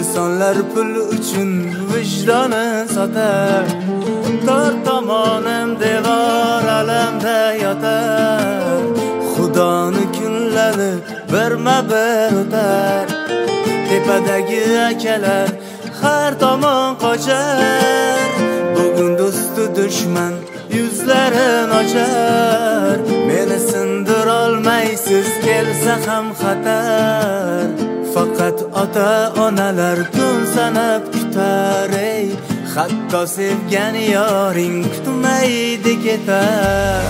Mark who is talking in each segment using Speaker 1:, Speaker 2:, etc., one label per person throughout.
Speaker 1: İnsanlar pul uchun vijdoni sotar, tor tomonim devor alamda yotar. Xudoni kunlari birma-bir o'tar, tepadagi akalar har tomon qochar. Bugun do'stu dushman yuzlarin ochar, meni sindirolmaysiz kelsa ham xatar. Faqat ota-onalar kun sanab kutar, ey hatto sevgan yoring kutmaydi ketar.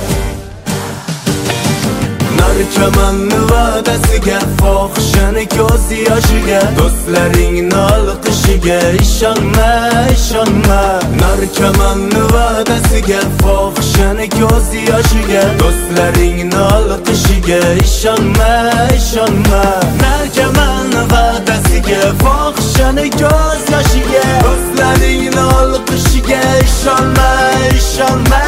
Speaker 1: Narkomanni va'dasiga, fohishani ko'z yoshiga, do'stlaringni olqishiga ishonma, ishonma. Narkomanni va'dasiga, fohishani ko'z yoshiga, do'stlaringni olqishiga ishonma, ishonma. Narkomanni va'dasiga, fohishani ko'z yoshiga, do'stlaringni olqishiga ishonma, ishonma.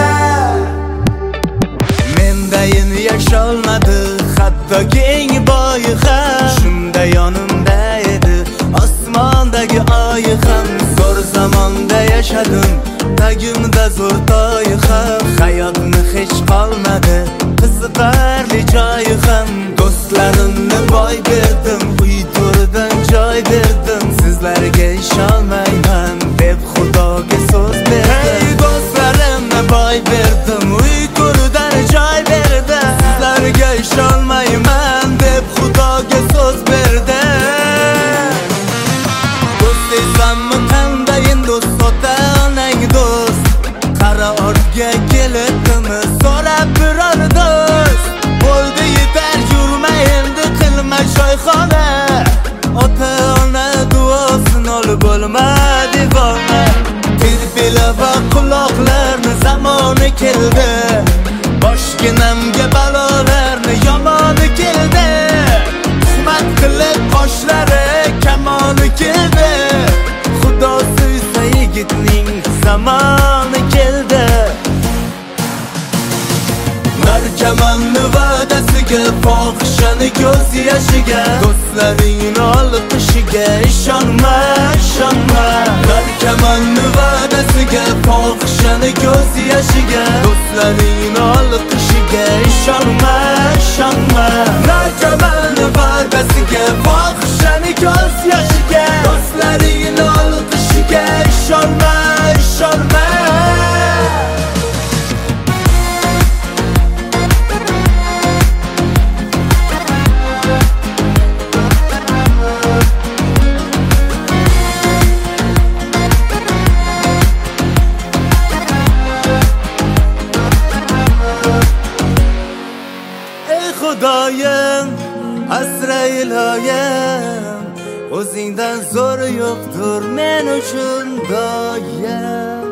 Speaker 1: Mendayin yasholmadi hatto keng boyi ham, shunda yonimda edi osmondagi oyi ham. Zo'r zamonda yashadim, tagimda zo'r to'yi ham. Hayotni hech qolmadi qiziqarli joyi ham. Do'stlarimni boy berdim, uy to'ridan joy berdim. Sizlarga ishonmayman deb Xudoga so'z berdim. Hey do'stlarimni boy berdim, uy to'ridan joy berdim. Sizlarga ishonmayman deb Xudoga so'z berdim. Do'st esanmi qandayin do'st, ota-onang do'st. Qara ortga keldimi so'rab biror do'st. Bo'ldi yetar yurma endi qilma shoyxona. Ota-ona duosini olib bo'lma devona. Tirpila va quloqlarni zamoni keldi, boshginamga balolarni yomoni keldi. Tuhmat qilib qoshlari kamoni keldi. Xudo suysa yigitning zamoni keldi. Narkomanni va'dasiga, fohishani ko'z yoshiga, do'stlaringni olqishiga ishonma, ishonma. Narkomanni va'dasiga, fohishani ko'z yoshiga, do'stlaringni olqishiga ishonma, ishonma. Narkomanni va'dasiga, fohishani ko'z yoshiga, do'stlaringni olqishiga ishonma, ishonma. Xudoyim, asra iloyim, o'zingdan zo'r yo'qdir men uchun doyim.